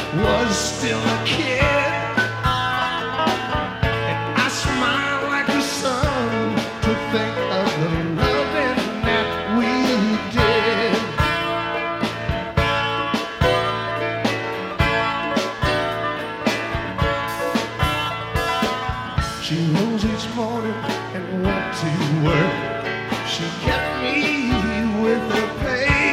was still a kid. And I smile like the sun to think of the loving that we did. She rose each morning and went to work. She kept me with her pay.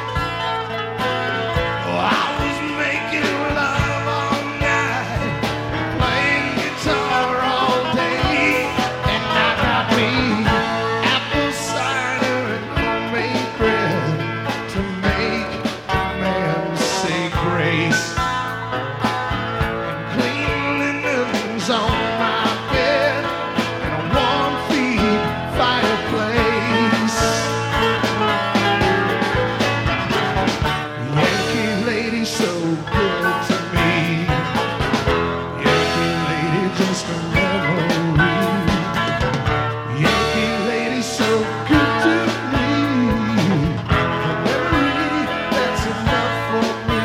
Oh, I was making love all night, playing guitar all day, and I got me apple cider and homemade bread to make a man say grace, and clean linens on my bed and a warm feed fireplace. Yankee lady so good to me. Yankee lady just a memory. Yankee lady so good to me. A memory that's enough for me.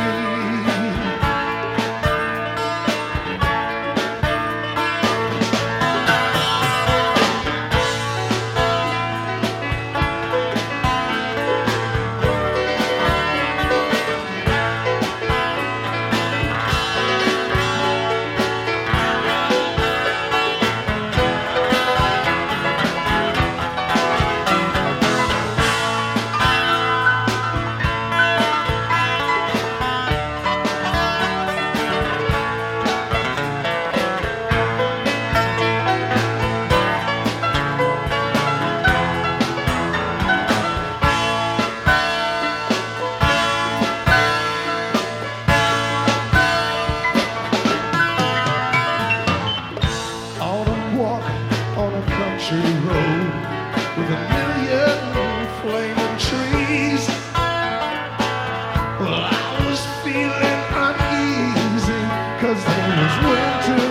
On a country road with a million flaming trees. Well, I was feeling uneasy 'cause there was winter